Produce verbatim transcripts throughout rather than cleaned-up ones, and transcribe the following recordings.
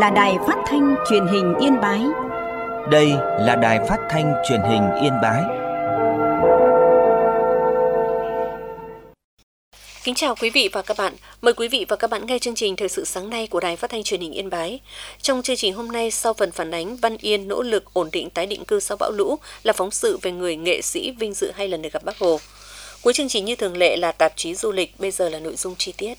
là Đài Phát thanh Truyền hình Yên Bái. Đây là Đài Phát thanh Truyền hình Yên Bái. Kính chào quý vị và các bạn. Mời quý vị và các bạn nghe chương trình Thời sự sáng nay của Đài Phát thanh Truyền hình Yên Bái. Trong chương trình hôm nay, sau phần phản ánh Văn Yên nỗ lực ổn định tái định cư sau bão lũ là phóng sự về người nghệ sĩ vinh dự hai lần được gặp Bác Hồ. Cuối chương trình như thường lệ là tạp chí du lịch, bây giờ là nội dung chi tiết.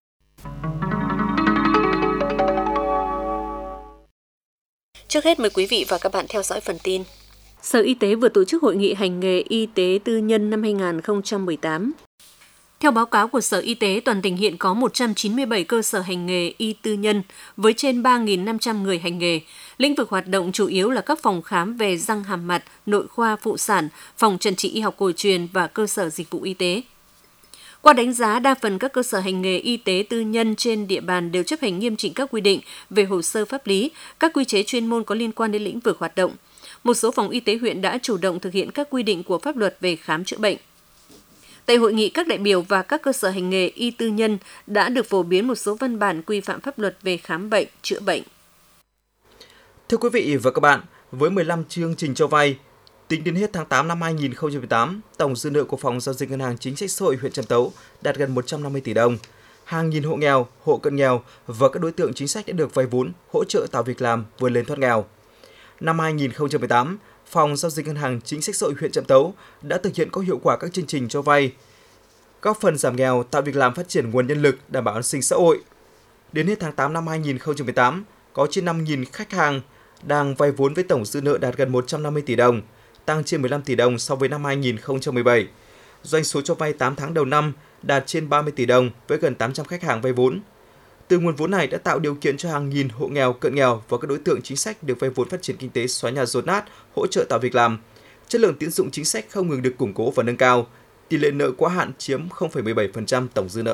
Trước hết mời quý vị và các bạn theo dõi phần tin. Sở Y tế vừa tổ chức hội nghị hành nghề y tế tư nhân năm hai không một tám. Theo báo cáo của Sở Y tế, toàn tỉnh hiện có một trăm chín mươi bảy cơ sở hành nghề y tư nhân với trên ba nghìn năm trăm người hành nghề. Lĩnh vực hoạt động chủ yếu là các phòng khám về răng hàm mặt, nội khoa phụ sản, phòng trần trị y học cổ truyền và cơ sở dịch vụ y tế. Qua đánh giá, đa phần các cơ sở hành nghề y tế tư nhân trên địa bàn đều chấp hành nghiêm chỉnh các quy định về hồ sơ pháp lý, các quy chế chuyên môn có liên quan đến lĩnh vực hoạt động. Một số phòng y tế huyện đã chủ động thực hiện các quy định của pháp luật về khám chữa bệnh. Tại hội nghị, các đại biểu và các cơ sở hành nghề y tư nhân đã được phổ biến một số văn bản quy phạm pháp luật về khám bệnh, chữa bệnh. Thưa quý vị và các bạn, với mười lăm chương trình cho vay, tính đến hết tháng tám năm hai không một tám, tổng dư nợ của Phòng Giao dịch Ngân hàng Chính sách Xã hội huyện Trạm Tấu đạt gần một trăm năm mươi tỷ đồng. Hàng nghìn hộ nghèo, hộ cận nghèo và các đối tượng chính sách đã được vay vốn, hỗ trợ tạo việc làm, vươn lên thoát nghèo. Năm hai không một tám, Phòng Giao dịch Ngân hàng Chính sách Xã hội huyện Trạm Tấu đã thực hiện có hiệu quả các chương trình cho vay, góp phần giảm nghèo, tạo việc làm, phát triển nguồn nhân lực, đảm bảo an sinh xã hội. Đến hết tháng tám năm hai không một tám, có trên năm nghìn khách hàng đang vay vốn với tổng dư nợ đạt gần một trăm năm mươi tỷ đồng, tăng trên mười lăm tỷ đồng so với năm hai không một bảy. Doanh số cho vay tám tháng đầu năm đạt trên ba mươi tỷ đồng với gần tám trăm khách hàng vay vốn. Từ nguồn vốn này đã tạo điều kiện cho hàng nghìn hộ nghèo, cận nghèo và các đối tượng chính sách được vay vốn phát triển kinh tế, xóa nhà dột nát, hỗ trợ tạo việc làm. Chất lượng tín dụng chính sách không ngừng được củng cố và nâng cao. Tỷ lệ nợ quá hạn chiếm không phẩy mười bảy phần trăm tổng dư nợ.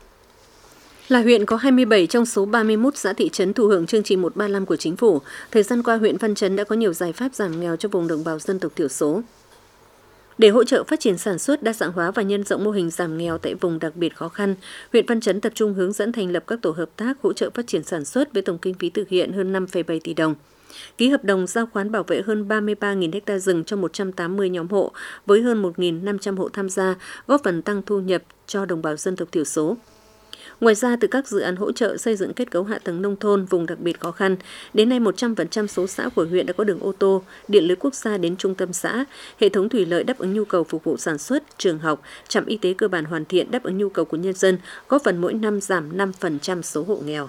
Là huyện có hai mươi bảy trong số ba mươi mốt xã thị trấn thụ hưởng chương trình một ba năm của chính phủ. Thời gian qua, huyện Văn Chấn đã có nhiều giải pháp giảm nghèo cho vùng đồng bào dân tộc thiểu số. Để hỗ trợ phát triển sản xuất, đa dạng hóa và nhân rộng mô hình giảm nghèo tại vùng đặc biệt khó khăn, huyện Văn Chấn tập trung hướng dẫn thành lập các tổ hợp tác hỗ trợ phát triển sản xuất với tổng kinh phí thực hiện hơn năm phẩy bảy tỷ đồng. Ký hợp đồng giao khoán bảo vệ hơn ba mươi ba nghìn ha rừng cho một trăm tám mươi nhóm hộ với hơn một nghìn năm trăm hộ tham gia, góp phần tăng thu nhập cho đồng bào dân tộc thiểu số. Ngoài ra, từ các dự án hỗ trợ xây dựng kết cấu hạ tầng nông thôn vùng đặc biệt khó khăn, đến nay một trăm phần trăm số xã của huyện đã có đường ô tô, điện lưới quốc gia đến trung tâm xã, hệ thống thủy lợi đáp ứng nhu cầu phục vụ sản xuất, trường học, trạm y tế cơ bản hoàn thiện đáp ứng nhu cầu của nhân dân, góp phần mỗi năm giảm năm phần trăm số hộ nghèo.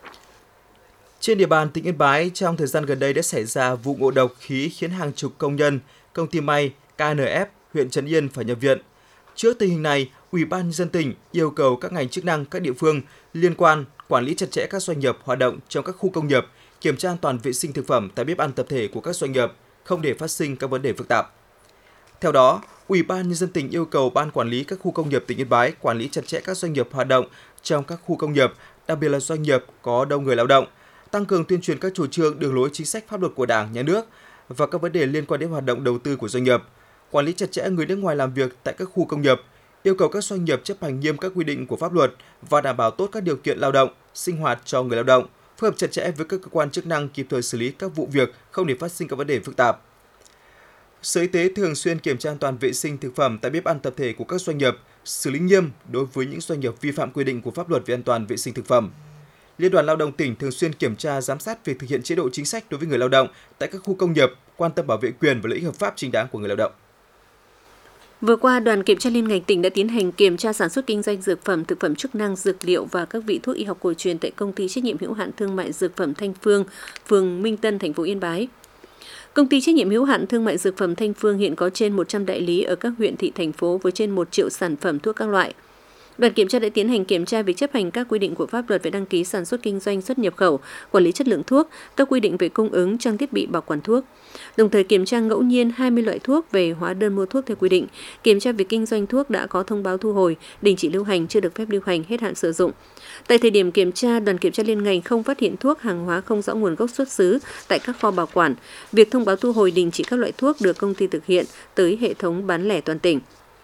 Trên địa bàn tỉnh Yên Bái, trong thời gian gần đây đã xảy ra vụ ngộ độc khí khiến hàng chục công nhân công ty may ca en ép huyện Trấn Yên phải nhập viện. Trước tình hình này, Ủy ban Nhân dân tỉnh yêu cầu các ngành chức năng, các địa phương liên quan quản lý chặt chẽ các doanh nghiệp hoạt động trong các khu công nghiệp, kiểm tra an toàn vệ sinh thực phẩm tại bếp ăn tập thể của các doanh nghiệp, không để phát sinh các vấn đề phức tạp. Theo đó, Ủy ban Nhân dân tỉnh yêu cầu Ban Quản lý các khu công nghiệp tỉnh Yên Bái quản lý chặt chẽ các doanh nghiệp hoạt động trong các khu công nghiệp, đặc biệt là doanh nghiệp có đông người lao động, tăng cường tuyên truyền các chủ trương, đường lối chính sách pháp luật của Đảng, Nhà nước và các vấn đề liên quan đến hoạt động đầu tư của doanh nghiệp, quản lý chặt chẽ người nước ngoài làm việc tại các khu công nghiệp, yêu cầu các doanh nghiệp chấp hành nghiêm các quy định của pháp luật và đảm bảo tốt các điều kiện lao động, sinh hoạt cho người lao động, phối hợp chặt chẽ với các cơ quan chức năng kịp thời xử lý các vụ việc không để phát sinh các vấn đề phức tạp. Sở Y tế thường xuyên kiểm tra an toàn vệ sinh thực phẩm tại bếp ăn tập thể của các doanh nghiệp, xử lý nghiêm đối với những doanh nghiệp vi phạm quy định của pháp luật về an toàn vệ sinh thực phẩm. Liên đoàn Lao động tỉnh thường xuyên kiểm tra, giám sát việc thực hiện chế độ chính sách đối với người lao động tại các khu công nghiệp, quan tâm bảo vệ quyền và lợi ích hợp pháp chính đáng của người lao động. Vừa qua, đoàn kiểm tra liên ngành tỉnh đã tiến hành kiểm tra sản xuất kinh doanh dược phẩm, thực phẩm chức năng, dược liệu và các vị thuốc y học cổ truyền tại công ty trách nhiệm hữu hạn thương mại dược phẩm Thanh Phương, phường Minh Tân, thành phố Yên Bái. Công ty trách nhiệm hữu hạn thương mại dược phẩm Thanh Phương hiện có trên một trăm đại lý ở các huyện thị thành phố với trên một triệu sản phẩm thuốc các loại. Đoàn kiểm tra đã tiến hành kiểm tra việc chấp hành các quy định của pháp luật về đăng ký sản xuất kinh doanh, xuất nhập khẩu, quản lý chất lượng thuốc, các quy định về cung ứng trang thiết bị bảo quản thuốc. Đồng thời kiểm tra ngẫu nhiên hai mươi loại thuốc về hóa đơn mua thuốc theo quy định, kiểm tra việc kinh doanh thuốc đã có thông báo thu hồi, đình chỉ lưu hành, chưa được phép lưu hành, hết hạn sử dụng. Tại thời điểm kiểm tra, đoàn kiểm tra liên ngành không phát hiện thuốc, hàng hóa không rõ nguồn gốc xuất xứ tại các kho bảo quản. Việc thông báo thu hồi, đình chỉ các loại thuốc được công ty thực hiện tới hệ thống bán lẻ toàn tỉnh.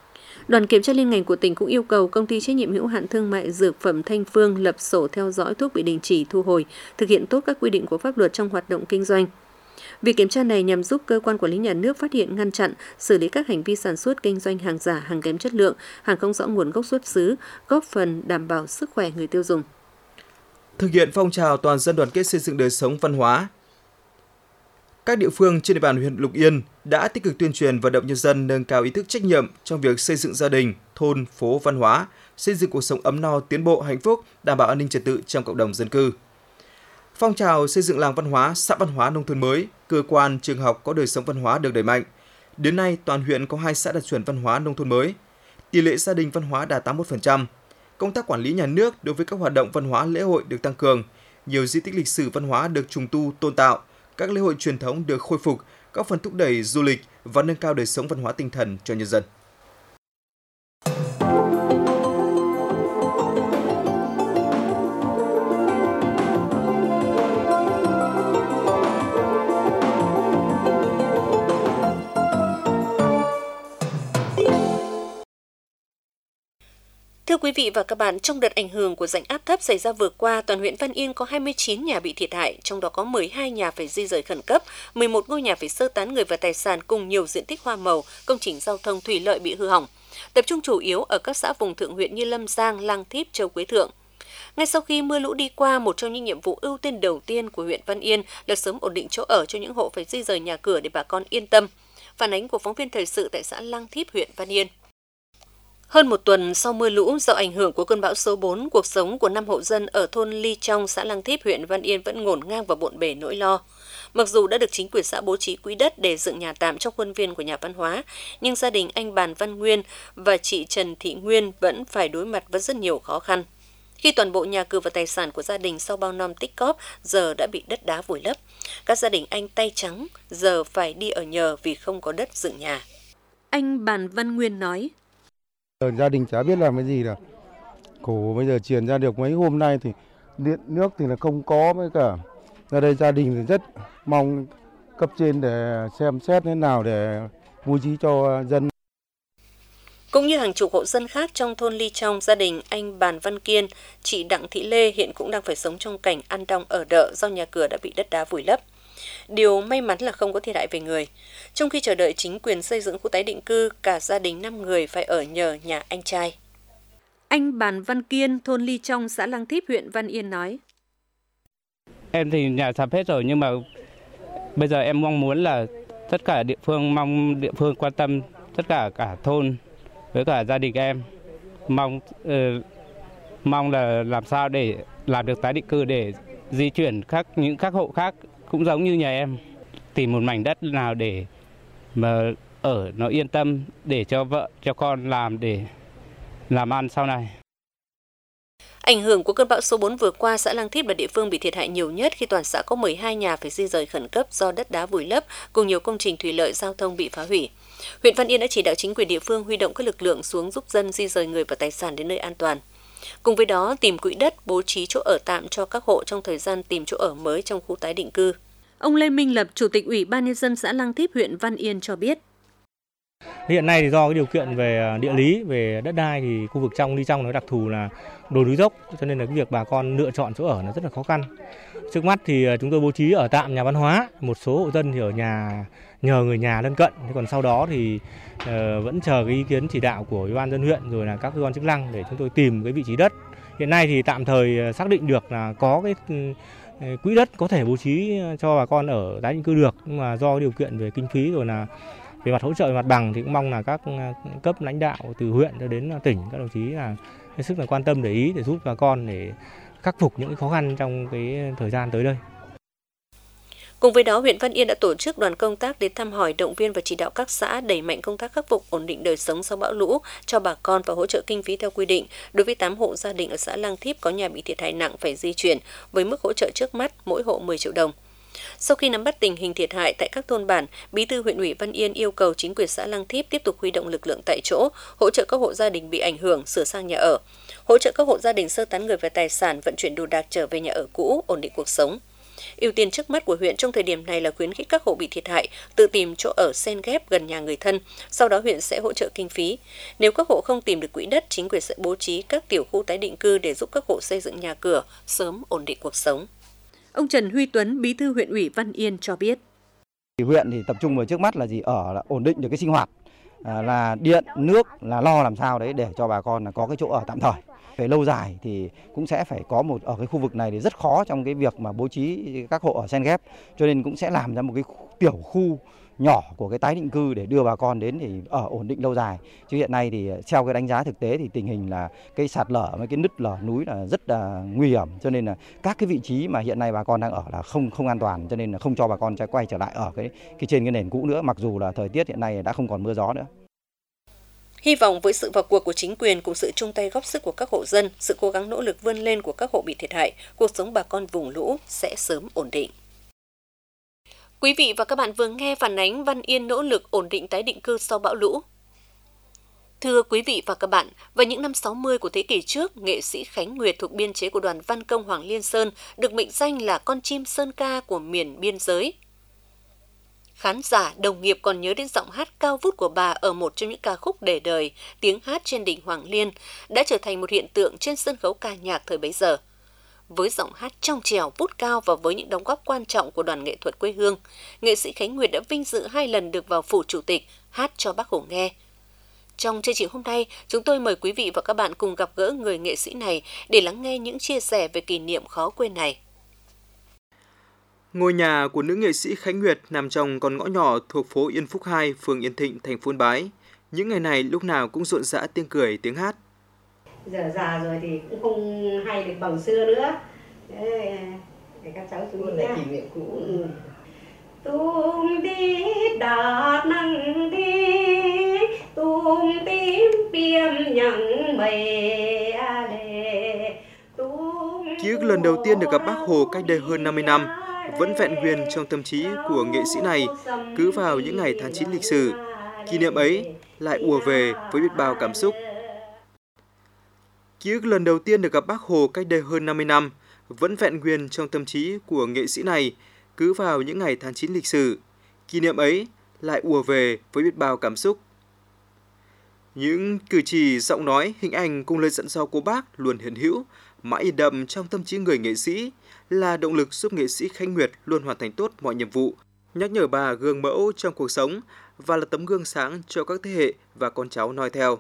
Đoàn kiểm tra liên ngành của tỉnh cũng yêu cầu Công ty trách nhiệm hữu hạn thương mại dược phẩm Thanh Phương lập sổ theo dõi thuốc bị đình chỉ thu hồi, thực hiện tốt các quy định của pháp luật trong hoạt động kinh doanh. Việc kiểm tra này nhằm giúp cơ quan quản lý nhà nước phát hiện, ngăn chặn, xử lý các hành vi sản xuất, kinh doanh hàng giả, hàng kém chất lượng, hàng không rõ nguồn gốc xuất xứ, góp phần đảm bảo sức khỏe người tiêu dùng. Thực hiện phong trào toàn dân đoàn kết xây dựng đời sống văn hóa, các địa phương trên địa bàn huyện Lục Yên đã tích cực tuyên truyền vận động nhân dân nâng cao ý thức trách nhiệm trong việc xây dựng gia đình, thôn, phố văn hóa, xây dựng cuộc sống ấm no, tiến bộ, hạnh phúc, đảm bảo an ninh trật tự trong cộng đồng dân cư. Phong trào xây dựng làng văn hóa, xã văn hóa nông thôn mới, cơ quan, trường học có đời sống văn hóa được đẩy mạnh. Đến nay, toàn huyện có hai xã đạt chuẩn văn hóa nông thôn mới. Tỷ lệ gia đình văn hóa đạt tám mươi mốt phần trăm. Công tác quản lý nhà nước đối với các hoạt động văn hóa lễ hội được tăng cường. Nhiều di tích lịch sử văn hóa được trùng tu, tôn tạo. Các lễ hội truyền thống được khôi phục, góp phần thúc đẩy du lịch và nâng cao đời sống văn hóa tinh thần cho nhân dân. Thưa quý vị và các bạn, trong đợt ảnh hưởng của rãnh áp thấp xảy ra vừa qua, toàn huyện Văn Yên có hai mươi chín nhà bị thiệt hại, trong đó có mười hai nhà phải di rời khẩn cấp, mười một ngôi nhà phải sơ tán người và tài sản cùng nhiều diện tích hoa màu, công trình giao thông thủy lợi bị hư hỏng. Tập trung chủ yếu ở các xã vùng thượng huyện như Lâm Giang, Lang Thíp, Châu Quế Thượng. Ngay sau khi mưa lũ đi qua, một trong những nhiệm vụ ưu tiên đầu tiên của huyện Văn Yên là sớm ổn định chỗ ở cho những hộ phải di rời nhà cửa để bà con yên tâm. Phản ánh của phóng viên thời sự tại xã Lang Thíp, huyện Văn Yên. Hơn một tuần sau mưa lũ do ảnh hưởng của cơn bão số bốn, cuộc sống của năm hộ dân ở thôn Ly Trong, xã Lang Thíp, huyện Văn Yên vẫn ngổn ngang và bộn bề nỗi lo. Mặc dù đã được chính quyền xã bố trí quỹ đất để dựng nhà tạm trong khuôn viên của nhà văn hóa, nhưng gia đình anh Bàn Văn Nguyên và chị Trần Thị Nguyên vẫn phải đối mặt với rất nhiều khó khăn. Khi toàn bộ nhà cửa và tài sản của gia đình sau bao năm tích cóp giờ đã bị đất đá vùi lấp, các gia đình anh tay trắng giờ phải đi ở nhờ vì không có đất dựng nhà. Anh Bàn Văn Nguyên nói: Gia đình chả biết làm cái gì được. Khổ bây giờ truyền ra được mấy hôm nay thì điện nước thì là không có, với cả ra đây gia đình thì rất mong cấp trên để xem xét thế nào để bố trí cho dân. Cũng như hàng chục hộ dân khác trong thôn Ly Trong, gia đình anh Bàn Văn Kiên, chị Đặng Thị Lê hiện cũng đang phải sống trong cảnh ăn đong ở đợ do nhà cửa đã bị đất đá vùi lấp. Điều may mắn là không có thiệt hại về người. Trong khi chờ đợi chính quyền xây dựng khu tái định cư, cả gia đình năm người phải ở nhờ nhà anh trai. Anh Bàn Văn Kiên, thôn Ly Trong, xã Lang Thíp, huyện Văn Yên nói: Em thì nhà sập hết rồi, nhưng mà bây giờ em mong muốn là tất cả địa phương, mong địa phương quan tâm tất cả cả thôn với cả gia đình em. Mong uh, mong là làm sao để làm được tái định cư để di chuyển các những các hộ khác cũng giống như nhà em, tìm một mảnh đất nào để mà ở nó yên tâm, để cho vợ cho con làm để làm ăn sau này. Ảnh hưởng của cơn bão số bốn vừa qua, xã Lang Thíp là địa phương bị thiệt hại nhiều nhất khi toàn xã có mười hai nhà phải di rời khẩn cấp do đất đá vùi lấp cùng nhiều công trình thủy lợi, giao thông bị phá hủy. Huyện Văn Yên đã chỉ đạo chính quyền địa phương huy động các lực lượng xuống giúp dân di rời người và tài sản đến nơi an toàn. Cùng với đó, tìm quỹ đất, bố trí chỗ ở tạm cho các hộ trong thời gian tìm chỗ ở mới trong khu tái định cư. Ông Lê Minh Lập, Chủ tịch Ủy ban Nhân dân xã Lang Thíp, huyện Văn Yên cho biết: Hiện nay thì do cái điều kiện về địa lý, về đất đai thì khu vực trong Ly Trong nó đặc thù là đồi núi dốc, cho nên là cái việc bà con lựa chọn chỗ ở nó rất là khó khăn. Trước mắt thì chúng tôi bố trí ở tạm nhà văn hóa, một số hộ dân thì ở nhà nhờ người nhà lân cận, thế còn sau đó thì uh, vẫn chờ cái ý kiến chỉ đạo của Ủy ban dân huyện rồi là các cơ quan chức năng để chúng tôi tìm cái vị trí đất. Hiện nay thì tạm thời xác định được là có cái uh, quỹ đất có thể bố trí cho bà con ở tái định cư được, nhưng mà do điều kiện về kinh phí rồi là về mặt hỗ trợ về mặt bằng thì cũng mong là các cấp lãnh đạo từ huyện cho đến tỉnh, các đồng chí là hết sức là quan tâm để ý để giúp bà con để khắc phục những khó khăn trong cái thời gian tới đây. Cùng với đó, huyện Văn Yên đã tổ chức đoàn công tác đến thăm hỏi, động viên và chỉ đạo các xã đẩy mạnh công tác khắc phục, ổn định đời sống sau bão lũ cho bà con và hỗ trợ kinh phí theo quy định đối với tám hộ gia đình ở xã Lang Thíp có nhà bị thiệt hại nặng phải di chuyển với mức hỗ trợ trước mắt mỗi hộ mười triệu đồng. Sau khi nắm bắt tình hình thiệt hại tại các thôn bản, Bí thư huyện ủy Văn Yên yêu cầu chính quyền xã Lang Thíp tiếp tục huy động lực lượng tại chỗ, hỗ trợ các hộ gia đình bị ảnh hưởng sửa sang nhà ở, hỗ trợ các hộ gia đình sơ tán người và tài sản, vận chuyển đồ đạc trở về nhà ở cũ, ổn định cuộc sống. Ưu tiên trước mắt của huyện trong thời điểm này là khuyến khích các hộ bị thiệt hại tự tìm chỗ ở xen ghép gần nhà người thân, sau đó huyện sẽ hỗ trợ kinh phí. Nếu các hộ không tìm được quỹ đất, chính quyền sẽ bố trí các tiểu khu tái định cư để giúp các hộ xây dựng nhà cửa, sớm ổn định cuộc sống. Ông Trần Huy Tuấn, Bí thư huyện ủy Văn Yên cho biết. Huyện thì tập trung vào trước mắt là gì? Ở là ổn định được cái sinh hoạt, à, là điện, nước, là lo làm sao đấy để cho bà con là có cái chỗ ở tạm thời. Về lâu dài thì cũng sẽ phải có một ở cái khu vực này thì rất khó trong cái việc mà bố trí các hộ ở xen ghép, cho nên cũng sẽ làm ra một cái tiểu khu nhỏ của cái tái định cư để đưa bà con đến thì ở ổn định lâu dài. Chứ hiện nay thì theo cái đánh giá thực tế thì tình hình là cái sạt lở với cái nứt lở núi là rất là nguy hiểm, cho nên là các cái vị trí mà hiện nay bà con đang ở là không không an toàn, cho nên là không cho bà con quay trở lại ở cái cái trên cái nền cũ nữa, mặc dù là thời tiết hiện nay đã không còn mưa gió nữa. Hy vọng với sự vào cuộc của chính quyền cùng sự chung tay góp sức của các hộ dân, sự cố gắng nỗ lực vươn lên của các hộ bị thiệt hại, cuộc sống bà con vùng lũ sẽ sớm ổn định. Quý vị và các bạn vừa nghe phản ánh Văn Yên nỗ lực ổn định tái định cư sau bão lũ. Thưa quý vị và các bạn, vào những năm sáu mươi của thế kỷ trước, nghệ sĩ Khánh Nguyệt thuộc biên chế của đoàn văn công Hoàng Liên Sơn được mệnh danh là con chim sơn ca của miền biên giới. Khán giả, đồng nghiệp còn nhớ đến giọng hát cao vút của bà ở một trong những ca khúc để đời, Tiếng hát trên đỉnh Hoàng Liên, đã trở thành một hiện tượng trên sân khấu ca nhạc thời bấy giờ. Với giọng hát trong trẻo, vút cao và với những đóng góp quan trọng của đoàn nghệ thuật quê hương, nghệ sĩ Khánh Nguyệt đã vinh dự hai lần được vào phủ chủ tịch hát cho Bác Hồ nghe. Trong chương trình hôm nay, chúng tôi mời quý vị và các bạn cùng gặp gỡ người nghệ sĩ này để lắng nghe những chia sẻ về kỷ niệm khó quên này. Ngôi nhà của nữ nghệ sĩ Khánh Nguyệt nằm trong con ngõ nhỏ thuộc phố Yên Phúc hai, phường Yên Thịnh, thành phố Yên Bái. Những ngày này lúc nào cũng rộn rã tiếng cười, tiếng hát. Giờ già rồi thì cũng không hay được bằng xưa nữa. Để, để các cháu chú ý nhé. Kỷ niệm cũ. Ừ. Tung đi đà năng đi, tung tím biêm nhằng mây a lê. Ký ức lần đầu tiên được gặp Bác Hồ cách đây hơn năm mươi năm vẫn vẹn nguyên trong tâm trí của nghệ sĩ này. Cứ vào những ngày tháng chín lịch sử, kỷ niệm ấy lại ùa về với biết bao cảm xúc. Ký ức lần đầu tiên được gặp Bác Hồ cách đây hơn năm mươi năm vẫn vẹn nguyên trong tâm trí của nghệ sĩ này. Cứ vào những ngày tháng chín lịch sử, kỷ niệm ấy lại ùa về với biết bao cảm xúc. Những cử chỉ, giọng nói, hình ảnh cùng lời dặn dò của Bác luôn hiện hữu, mãi in đậm trong tâm trí người nghệ sĩ, là động lực giúp nghệ sĩ Khánh Nguyệt luôn hoàn thành tốt mọi nhiệm vụ, nhắc nhở bà gương mẫu trong cuộc sống và là tấm gương sáng cho các thế hệ và con cháu noi theo.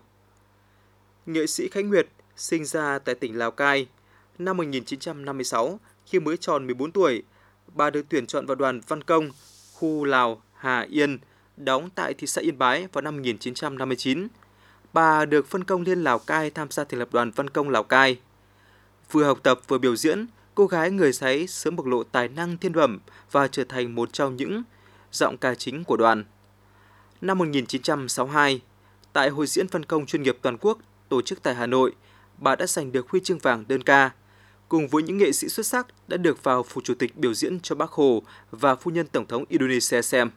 Nghệ sĩ Khánh Nguyệt sinh ra tại tỉnh Lào Cai. Năm một nghìn chín trăm năm mươi sáu, khi mới tròn mười bốn tuổi, bà được tuyển chọn vào đoàn văn công khu Lào Hà Yên, đóng tại thị xã Yên Bái vào năm một nghìn chín trăm năm mươi chín. Bà được phân công lên Lào Cai tham gia thành lập đoàn văn công Lào Cai. Vừa học tập vừa biểu diễn, cô gái người Sáy sớm bộc lộ tài năng thiên bẩm và trở thành một trong những giọng ca chính của đoàn. Năm một nghìn chín trăm sáu mươi hai, tại hội diễn văn công chuyên nghiệp toàn quốc tổ chức tại Hà Nội, bà đã giành được huy chương vàng đơn ca. Cùng với những nghệ sĩ xuất sắc đã được vào phủ chủ tịch biểu diễn cho Bác Hồ và phu nhân Tổng thống Indonesia xem.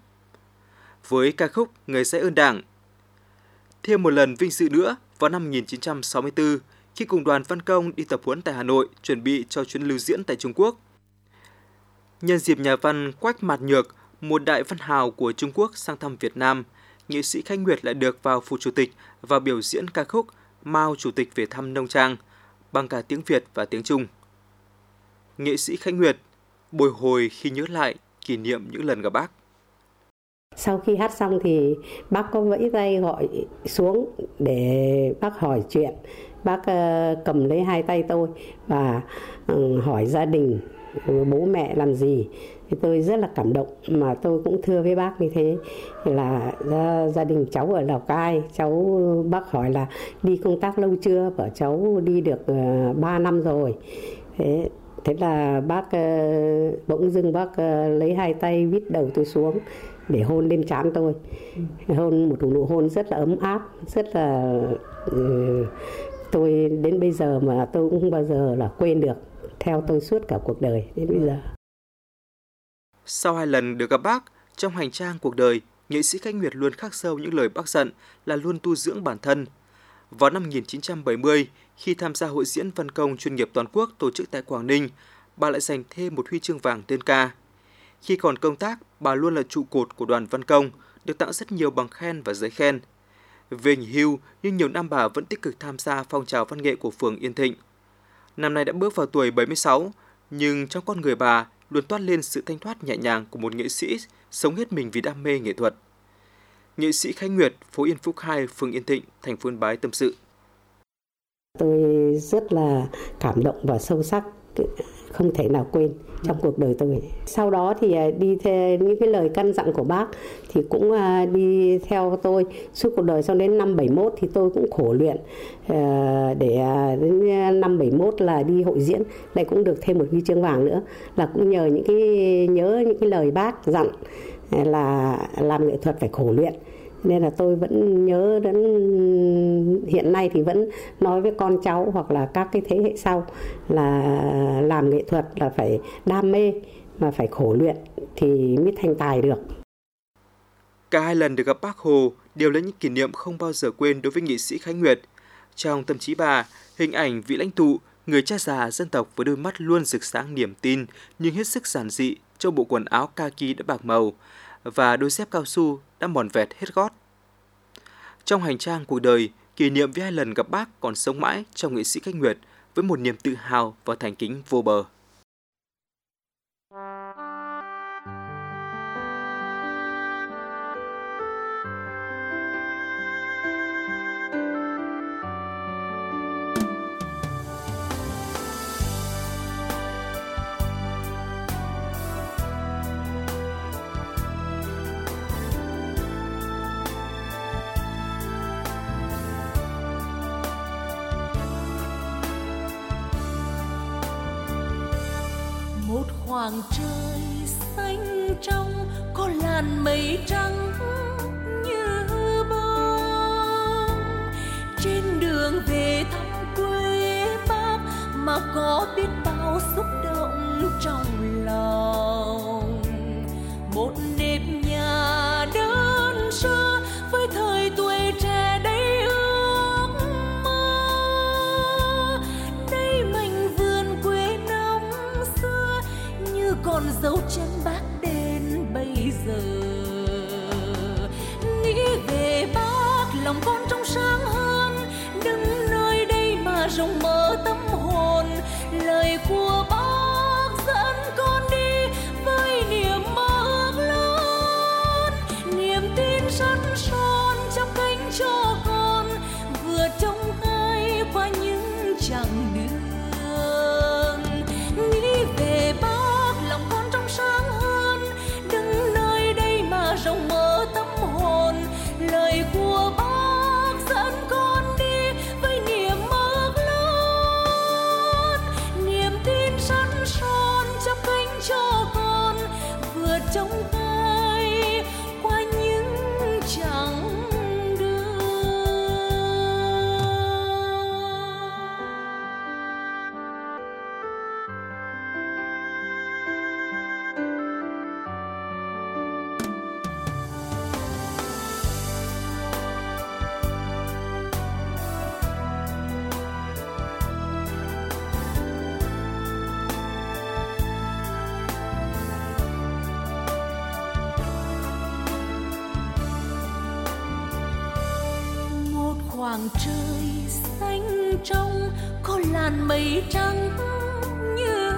Với ca khúc Người Sẽ ơn Đảng. Thêm một lần vinh dự nữa vào năm một nghìn chín trăm sáu mươi tư, khi cùng đoàn văn công đi tập huấn tại Hà Nội chuẩn bị cho chuyến lưu diễn tại Trung Quốc. Nhân dịp nhà văn Quách Mạt Nhược, một đại văn hào của Trung Quốc sang thăm Việt Nam, nghệ sĩ Khánh Nguyệt lại được vào phủ chủ tịch và biểu diễn ca khúc Mao Chủ tịch về thăm nông trang bằng cả tiếng Việt và tiếng Trung. Nghệ sĩ Khánh Nguyệt bồi hồi khi nhớ lại kỷ niệm những lần gặp Bác. Sau khi hát xong thì bác có vẫy tay gọi xuống để bác hỏi chuyện. Bác cầm lấy hai tay tôi và hỏi gia đình, bố mẹ làm gì. Thì tôi rất là cảm động, mà tôi cũng thưa với bác như thế là gia, gia đình cháu ở Lào Cai. Cháu bác hỏi là đi công tác lâu chưa? Bảo cháu đi được ba năm rồi. Thế Thế là bác bỗng dưng bác lấy hai tay vít đầu tôi xuống để hôn lên trán tôi. Hôn một nụ hôn rất là ấm áp, rất là tôi đến bây giờ mà tôi cũng không bao giờ là quên được, theo tôi suốt cả cuộc đời đến bây giờ. Sau hai lần được gặp Bác, trong hành trang cuộc đời, nghệ sĩ Khánh Nguyệt luôn khắc sâu những lời Bác dặn là luôn tu dưỡng bản thân. Vào năm một nghìn chín trăm bảy mươi, khi tham gia hội diễn văn công chuyên nghiệp toàn quốc tổ chức tại Quảng Ninh, bà lại giành thêm một huy chương vàng đơn ca. Khi còn công tác, bà luôn là trụ cột của đoàn văn công, được tặng rất nhiều bằng khen và giấy khen. Về nghỉ hưu, nhưng nhiều năm bà vẫn tích cực tham gia phong trào văn nghệ của phường Yên Thịnh. Năm nay đã bước vào tuổi bảy mươi sáu, nhưng trong con người bà luôn toát lên sự thanh thoát nhẹ nhàng của một nghệ sĩ sống hết mình vì đam mê nghệ thuật. Nghệ sĩ Khánh Nguyệt, phố Yên Phúc hai, phường Yên Thịnh, thành phố Yên Bái tâm sự. Tôi rất là cảm động và sâu sắc, không thể nào quên trong cuộc đời tôi. Sau đó thì đi theo những cái lời căn dặn của bác thì cũng đi theo tôi suốt cuộc đời. Sau đến năm bảy mốt thì tôi cũng khổ luyện để đến năm bảy mốt là đi hội diễn, lại cũng được thêm một huy chương vàng nữa, là cũng nhờ những cái nhớ những cái lời bác dặn là làm nghệ thuật phải khổ luyện. Nên là tôi vẫn nhớ đến hiện nay thì vẫn nói với con cháu hoặc là các cái thế hệ sau là làm nghệ thuật là phải đam mê mà phải khổ luyện thì mới thành tài được. Cả hai lần được gặp Bác Hồ đều là những kỷ niệm không bao giờ quên đối với nghệ sĩ Khánh Nguyệt. Trong tâm trí bà, hình ảnh vị lãnh tụ, người cha già dân tộc với đôi mắt luôn rực sáng niềm tin nhưng hết sức giản dị trong bộ quần áo kaki đã bạc màu và đôi dép cao su đã mòn vẹt hết gót. Trong hành trang cuộc đời, kỷ niệm với hai lần gặp bác còn sống mãi trong nghệ sĩ Khánh Nguyệt với một niềm tự hào và thành kính vô bờ. Một khoảng trời xanh trong có làn mây trắng như bông, trên đường về thăm quê bác mà có biết bao xúc động trong lòng. Một nếp nhà đơn sơ với thời tuổi trẻ đầy ước mơ, đây mảnh vườn quê năm xưa như còn dấu chân bác đến bây giờ. Nghĩ về bác lòng con trong sáng hơn, đứng nơi đây mà rộng mở tâm hồn. Lời của bác dẫn con đi với niềm mơ ước lớn, niềm tin sẵn son trong cánh cho con vừa trông gai qua những chặng đường. Nghĩ về bác lòng con trong sáng hơn, đứng nơi đây mà rộng mở tâm hồn. Lời của bác dẫn con đi với niềm mơ ước lớn, niềm tin sẵn son trong cánh cho con vừa trông gai qua những chặng đường. Một khoảng trời xanh trong có làn mây trắng như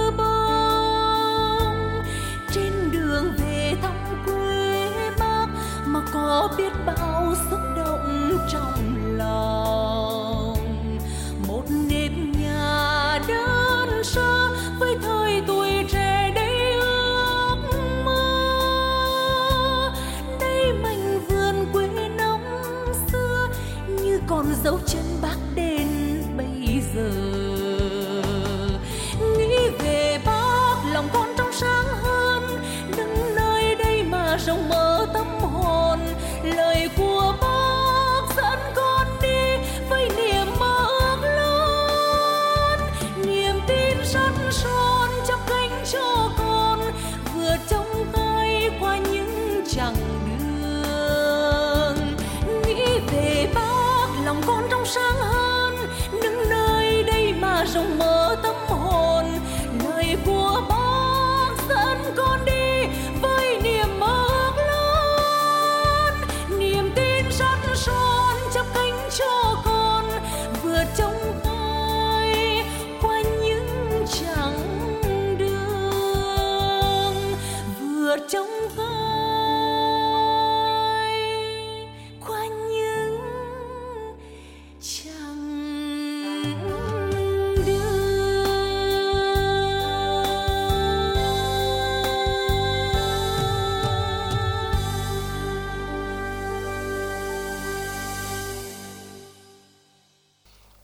bông, trên đường về thăm quê bác mà có biết bao xúc động trong lòng. Một nếp nhà đơn sơ với thời tuổi trẻ đầy ước mơ, đây mảnh vườn quê năm xưa như còn dấu chân bác đến bây giờ. Nghĩ về bác lòng con trong sáng hơn, đứng nơi đây mà rộng mở tâm hồn. Lời của bác dẫn con đi với niềm mơ ước lớn, niềm tin sẵn son trong cánh cho con vừa trông gai qua những chặng đường. Nghĩ về bác lòng con trong sáng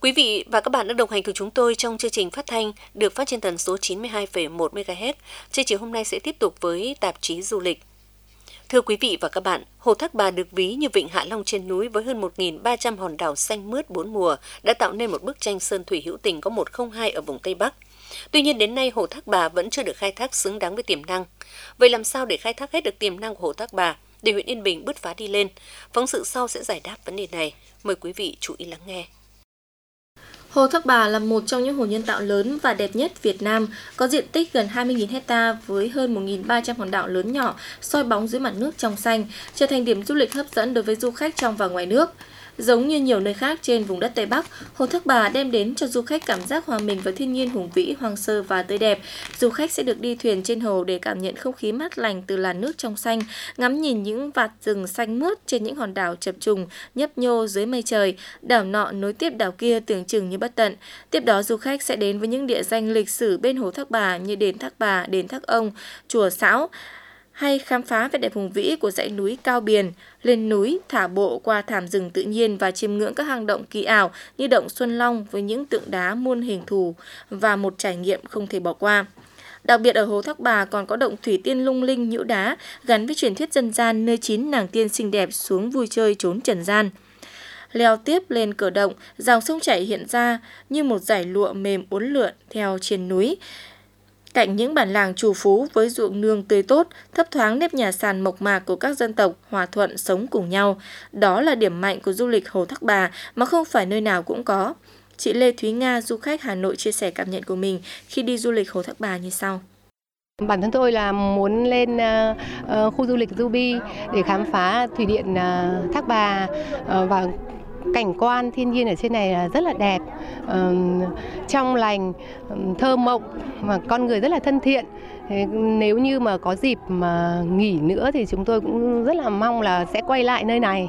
Quý vị và các bạn đã đồng hành cùng chúng tôi trong chương trình phát thanh được phát trên tần số chín mươi hai phẩy một mê ga héc. Chương trình hôm nay sẽ tiếp tục với tạp chí du lịch. Thưa quý vị và các bạn, Hồ Thác Bà được ví như vịnh Hạ Long trên núi với hơn một nghìn ba trăm hòn đảo xanh mướt bốn mùa đã tạo nên một bức tranh sơn thủy hữu tình có một không hai ở vùng Tây Bắc. Tuy nhiên đến nay Hồ Thác Bà vẫn chưa được khai thác xứng đáng với tiềm năng. Vậy làm sao để khai thác hết được tiềm năng của Hồ Thác Bà để huyện Yên Bình bứt phá đi lên? Phóng sự sau sẽ giải đáp vấn đề này. Mời quý vị chú ý lắng nghe. Hồ Thác Bà là một trong những hồ nhân tạo lớn và đẹp nhất Việt Nam, có diện tích gần hai mươi nghìn héc ta với hơn một nghìn ba trăm hòn đảo lớn nhỏ, soi bóng dưới mặt nước trong xanh, trở thành điểm du lịch hấp dẫn đối với du khách trong và ngoài nước. Giống như nhiều nơi khác trên vùng đất Tây Bắc, Hồ Thác Bà đem đến cho du khách cảm giác hòa mình vào thiên nhiên hùng vĩ, hoang sơ và tươi đẹp. Du khách sẽ được đi thuyền trên hồ để cảm nhận không khí mát lành từ làn nước trong xanh, ngắm nhìn những vạt rừng xanh mướt trên những hòn đảo chập trùng, nhấp nhô dưới mây trời, đảo nọ nối tiếp đảo kia tưởng chừng như bất tận. Tiếp đó du khách sẽ đến với những địa danh lịch sử bên Hồ Thác Bà như đền Thác Bà, đền Thác Ông, chùa São, hay khám phá vẻ đẹp hùng vĩ của dãy núi Cao Biền, lên núi thả bộ qua thảm rừng tự nhiên và chiêm ngưỡng các hang động kỳ ảo như động Xuân Long với những tượng đá muôn hình thù và một trải nghiệm không thể bỏ qua. Đặc biệt ở Hồ Thác Bà còn có động Thủy Tiên lung linh nhũ đá gắn với truyền thuyết dân gian nơi chín nàng tiên xinh đẹp xuống vui chơi trốn trần gian. Leo tiếp lên cửa động, dòng sông chảy hiện ra như một dải lụa mềm uốn lượn theo trên núi. Cạnh những bản làng trù phú với ruộng nương tươi tốt, thấp thoáng nếp nhà sàn mộc mạc của các dân tộc hòa thuận sống cùng nhau. Đó là điểm mạnh của du lịch Hồ Thác Bà mà không phải nơi nào cũng có. Chị Lê Thúy Nga, du khách Hà Nội chia sẻ cảm nhận của mình khi đi du lịch Hồ Thác Bà như sau. Bản thân tôi là muốn lên uh, khu du lịch Ruby để khám phá thủy điện uh, Thác Bà uh, và cảnh quan thiên nhiên ở trên này là rất là đẹp, uh, trong lành, thơ mộng và con người rất là thân thiện. Thế nếu như mà có dịp mà nghỉ nữa thì chúng tôi cũng rất là mong là sẽ quay lại nơi này.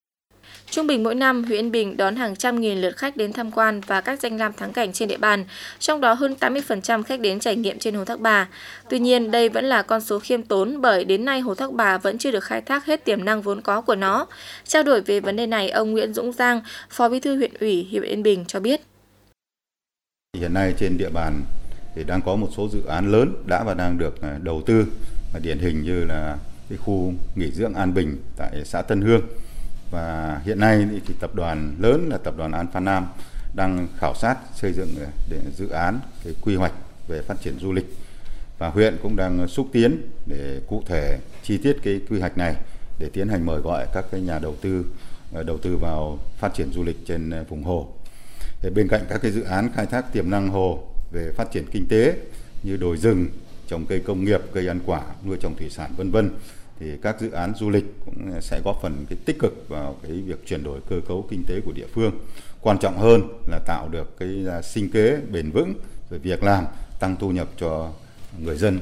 Trung bình mỗi năm, huyện Yên Bình đón hàng trăm nghìn lượt khách đến tham quan và các danh lam thắng cảnh trên địa bàn, trong đó hơn tám mươi phần trăm khách đến trải nghiệm trên Hồ Thác Bà. Tuy nhiên, đây vẫn là con số khiêm tốn bởi đến nay Hồ Thác Bà vẫn chưa được khai thác hết tiềm năng vốn có của nó. Trao đổi về vấn đề này, ông Nguyễn Dũng Giang, Phó Bí thư huyện ủy huyện Yên Bình cho biết. Hiện nay trên địa bàn thì đang có một số dự án lớn đã và đang được đầu tư, điển hình như là cái khu nghỉ dưỡng An Bình tại xã Tân Hương. Và hiện nay thì tập đoàn lớn là tập đoàn Alpha Nam đang khảo sát xây dựng để dự án cái quy hoạch về phát triển du lịch, và huyện cũng đang xúc tiến để cụ thể chi tiết cái quy hoạch này để tiến hành mời gọi các cái nhà đầu tư đầu tư vào phát triển du lịch trên vùng hồ. Để bên cạnh các cái dự án khai thác tiềm năng hồ về phát triển kinh tế như đồi rừng, trồng cây công nghiệp, cây ăn quả, nuôi trồng thủy sản vân vân, thì các dự án du lịch cũng sẽ góp phần cái tích cực vào cái việc chuyển đổi cơ cấu kinh tế của địa phương. Quan trọng hơn là tạo được cái sinh kế bền vững, rồi việc làm, tăng thu nhập cho người dân.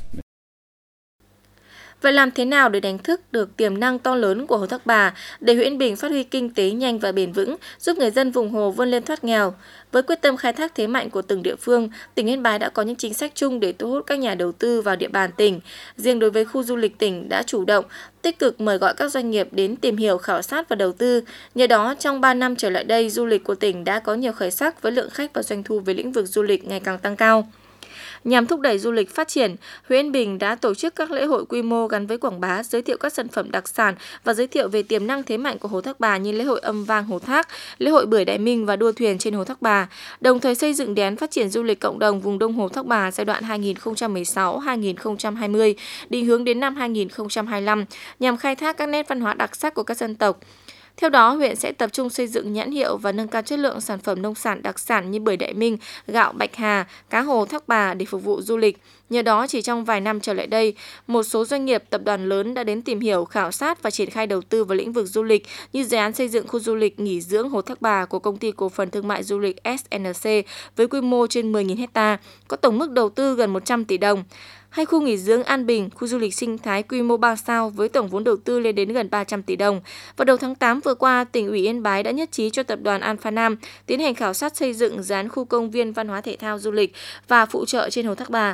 Vậy làm thế nào để đánh thức được tiềm năng to lớn của Hồ Thác Bà để huyện Yên Bình phát huy kinh tế nhanh và bền vững, giúp người dân vùng hồ vươn lên thoát nghèo? Với quyết tâm khai thác thế mạnh của từng địa phương, tỉnh Yên Bái đã có những chính sách chung để thu hút các nhà đầu tư vào địa bàn tỉnh. Riêng đối với khu du lịch tỉnh đã chủ động, tích cực mời gọi các doanh nghiệp đến tìm hiểu, khảo sát và đầu tư. Nhờ đó, trong ba năm trở lại đây, du lịch của tỉnh đã có nhiều khởi sắc với lượng khách và doanh thu về lĩnh vực du lịch ngày càng tăng cao. Nhằm thúc đẩy du lịch phát triển, huyện Yên Bình đã tổ chức các lễ hội quy mô gắn với quảng bá, giới thiệu các sản phẩm đặc sản và giới thiệu về tiềm năng thế mạnh của Hồ Thác Bà như lễ hội âm vang Hồ Thác, lễ hội bưởi Đại Minh và đua thuyền trên Hồ Thác Bà, đồng thời xây dựng đề án phát triển du lịch cộng đồng vùng Đông Hồ Thác Bà giai đoạn hai nghìn không trăm mười sáu đến hai nghìn không trăm hai mươi, định hướng đến năm hai nghìn không trăm hai mươi lăm nhằm khai thác các nét văn hóa đặc sắc của các dân tộc. Theo đó, huyện sẽ tập trung xây dựng nhãn hiệu và nâng cao chất lượng sản phẩm nông sản đặc sản như bưởi Đại Minh, gạo Bạch Hà, cá hồ Thác Bà để phục vụ du lịch. Nhờ đó, chỉ trong vài năm trở lại đây, một số doanh nghiệp, tập đoàn lớn đã đến tìm hiểu, khảo sát và triển khai đầu tư vào lĩnh vực du lịch như dự án xây dựng khu du lịch nghỉ dưỡng Hồ Thác Bà của Công ty Cổ phần Thương mại Du lịch ét en xê với quy mô trên mười nghìn héc ta, có tổng mức đầu tư gần một trăm tỷ đồng. Hay khu nghỉ dưỡng An Bình, khu du lịch sinh thái quy mô ba sao với tổng vốn đầu tư lên đến gần ba trăm tỷ đồng. Vào đầu tháng tám vừa qua, tỉnh ủy Yên Bái đã nhất trí cho tập đoàn Alpha Nam tiến hành khảo sát xây dựng dự án khu công viên văn hóa thể thao du lịch và phụ trợ trên Hồ Thác Bà.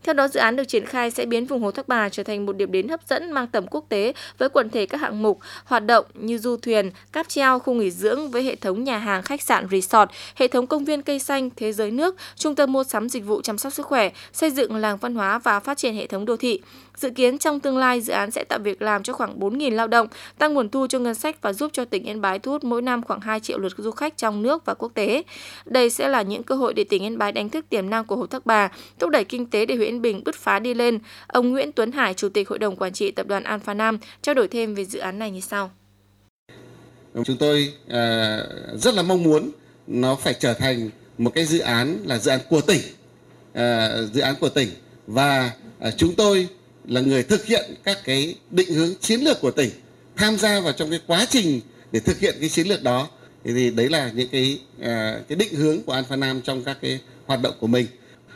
Theo đó, dự án được triển khai sẽ biến vùng Hồ Thác Bà trở thành một điểm đến hấp dẫn mang tầm quốc tế với quần thể các hạng mục hoạt động như du thuyền, cáp treo, khu nghỉ dưỡng với hệ thống nhà hàng, khách sạn, resort, hệ thống công viên cây xanh, thế giới nước, trung tâm mua sắm dịch vụ chăm sóc sức khỏe, xây dựng làng văn hóa và phát triển hệ thống đô thị. Dự kiến trong tương lai, dự án sẽ tạo việc làm cho khoảng bốn nghìn lao động, tăng nguồn thu cho ngân sách và giúp cho tỉnh Yên Bái thu hút mỗi năm khoảng hai triệu lượt du khách trong nước và quốc tế. Đây sẽ là những cơ hội để tỉnh Yên Bái đánh thức tiềm năng của Hồ Thác Bà, thúc đẩy kinh tế để huyện Yên Bình bứt phá đi lên. Ông Nguyễn Tuấn Hải, Chủ tịch Hội đồng Quản trị Tập đoàn Alpha Nam, trao đổi thêm về dự án này như sau. Chúng tôi uh, rất là mong muốn nó phải trở thành một cái dự án là dự án của tỉnh, uh, dự án của tỉnh và uh, chúng tôi là người thực hiện các cái định hướng chiến lược của tỉnh, tham gia vào trong cái quá trình để thực hiện cái chiến lược đó. Thì, thì đấy là những cái uh, cái định hướng của Alpha Nam trong các cái hoạt động của mình.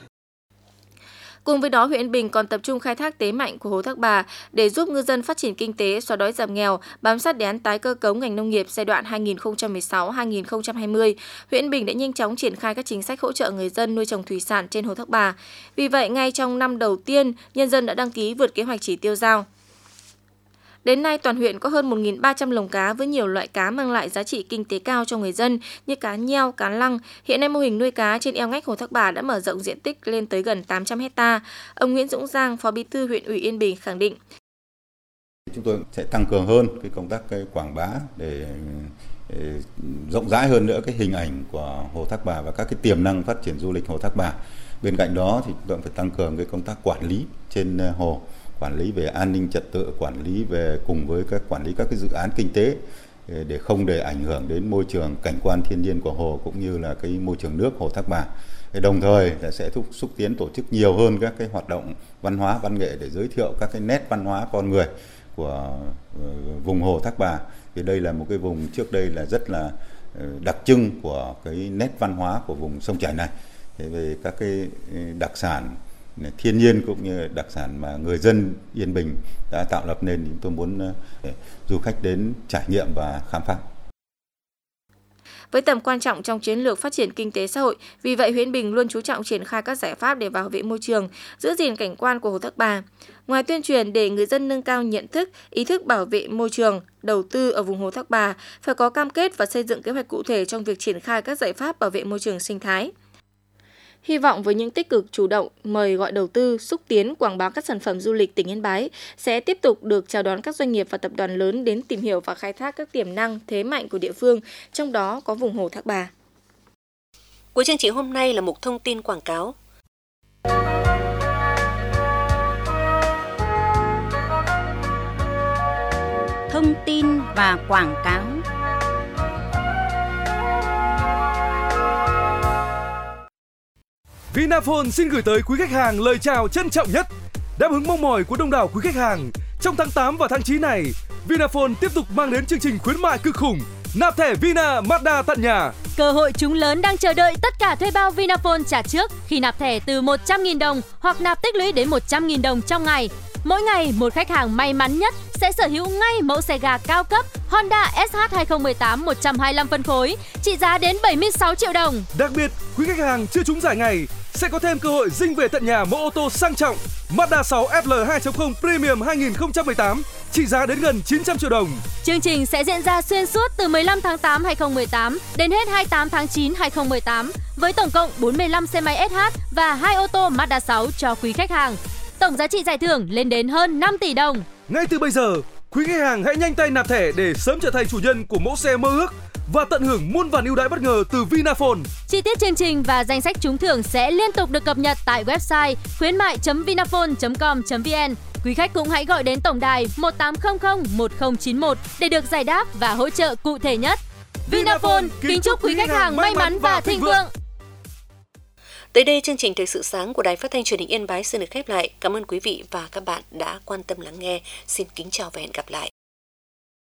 Cùng với đó, huyện Yên Bình còn tập trung khai thác thế mạnh của Hồ Thác Bà để giúp ngư dân phát triển kinh tế, xóa đói giảm nghèo, bám sát đề án tái cơ cấu ngành nông nghiệp giai đoạn hai nghìn không trăm mười sáu đến hai nghìn không trăm hai mươi. Huyện Yên Bình đã nhanh chóng triển khai các chính sách hỗ trợ người dân nuôi trồng thủy sản trên Hồ Thác Bà. Vì vậy, ngay trong năm đầu tiên, nhân dân đã đăng ký vượt kế hoạch chỉ tiêu giao. Đến nay, toàn huyện có hơn một nghìn ba trăm lồng cá với nhiều loại cá mang lại giá trị kinh tế cao cho người dân như cá nheo, cá lăng. Hiện nay, mô hình nuôi cá trên eo ngách Hồ Thác Bà đã mở rộng diện tích lên tới gần tám trăm héc ta. Ông Nguyễn Dũng Giang, Phó Bí thư huyện ủy Yên Bình khẳng định. Chúng tôi sẽ tăng cường hơn cái công tác cái quảng bá để, để rộng rãi hơn nữa cái hình ảnh của Hồ Thác Bà và các cái tiềm năng phát triển du lịch Hồ Thác Bà. Bên cạnh đó thì chúng tôi phải tăng cường cái công tác quản lý trên hồ, quản lý về an ninh trật tự, quản lý về cùng với các quản lý các cái dự án kinh tế để không để ảnh hưởng đến môi trường cảnh quan thiên nhiên của hồ cũng như là cái môi trường nước Hồ Thác Bà. Đồng thời là sẽ thúc xúc tiến tổ chức nhiều hơn các cái hoạt động văn hóa văn nghệ để giới thiệu các cái nét văn hóa con người của vùng Hồ Thác Bà. Thì đây là một cái vùng trước đây là rất là đặc trưng của cái nét văn hóa của vùng sông chảy này. Thế về các cái đặc sản thiên nhiên cũng như đặc sản mà người dân Yên Bình đã tạo lập nên, thì tôi muốn du khách đến trải nghiệm và khám phá. Với tầm quan trọng trong chiến lược phát triển kinh tế xã hội, vì vậy huyện Yên Bình luôn chú trọng triển khai các giải pháp để bảo vệ môi trường, giữ gìn cảnh quan của Hồ Thác Bà. Ngoài tuyên truyền để người dân nâng cao nhận thức, ý thức bảo vệ môi trường, đầu tư ở vùng Hồ Thác Bà, phải có cam kết và xây dựng kế hoạch cụ thể trong việc triển khai các giải pháp bảo vệ môi trường sinh thái. Hy vọng với những tích cực chủ động mời gọi đầu tư, xúc tiến, quảng bá các sản phẩm du lịch tỉnh Yên Bái sẽ tiếp tục được chào đón các doanh nghiệp và tập đoàn lớn đến tìm hiểu và khai thác các tiềm năng, thế mạnh của địa phương, trong đó có vùng Hồ Thác Bà. Cuối chương trình hôm nay là mục thông tin quảng cáo. Thông tin và quảng cáo. Vinaphone xin gửi tới quý khách hàng lời chào trân trọng nhất. Đáp ứng mong mỏi của đông đảo quý khách hàng, trong tháng tám và tháng chín này, Vinaphone tiếp tục mang đến chương trình khuyến mại cực khủng nạp thẻ Vina Mazda tận nhà. Cơ hội trúng lớn đang chờ đợi tất cả thuê bao Vinaphone trả trước khi nạp thẻ từ một trăm nghìn đồng hoặc nạp tích lũy đến một trăm nghìn đồng trong ngày. Mỗi ngày, một khách hàng may mắn nhất sẽ sở hữu ngay mẫu xe gà cao cấp Honda ét hát hai không một tám một trăm hai mươi lăm phân khối, trị giá đến bảy mươi sáu triệu đồng. Đặc biệt, quý khách hàng chưa trúng giải ngày sẽ có thêm cơ hội dinh về tận nhà mẫu ô tô sang trọng Mazda sáu F L hai chấm không Premium hai nghìn không trăm mười tám, trị giá đến gần chín trăm triệu đồng. Chương trình sẽ diễn ra xuyên suốt từ mười lăm tháng tám năm hai không một tám đến hết hai mươi tám tháng chín năm hai không một tám, với tổng cộng bốn mươi lăm xe máy ét hát và hai ô tô Mazda sáu cho quý khách hàng. Tổng giá trị giải thưởng lên đến hơn năm tỷ đồng. Ngay từ bây giờ, quý khách hàng hãy nhanh tay nạp thẻ để sớm trở thành chủ nhân của mẫu xe mơ ước và tận hưởng muôn vàn ưu đãi bất ngờ từ Vinaphone. Chi tiết chương trình và danh sách trúng thưởng sẽ liên tục được cập nhật tại website khuyến mại chấm vinaphone chấm com chấm vn. Quý khách cũng hãy gọi đến tổng đài một tám không không một không chín một để được giải đáp và hỗ trợ cụ thể nhất. Vinaphone kính chúc quý khách hàng may mắn và thịnh vượng. Tới đây, chương trình Thời sự sáng của Đài Phát thanh Truyền hình Yên Bái xin được khép lại. Cảm ơn quý vị và các bạn đã quan tâm lắng nghe. Xin kính chào và hẹn gặp lại.